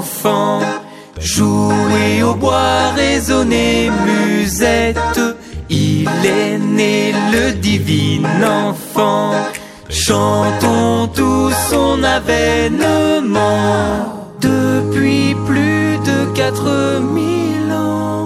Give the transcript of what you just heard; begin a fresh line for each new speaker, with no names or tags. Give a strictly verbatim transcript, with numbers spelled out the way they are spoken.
enfants. Jouez au bois, résonnez musette, il est né le divin enfant. Chantons tous son avènement depuis plus de quatre mille ans.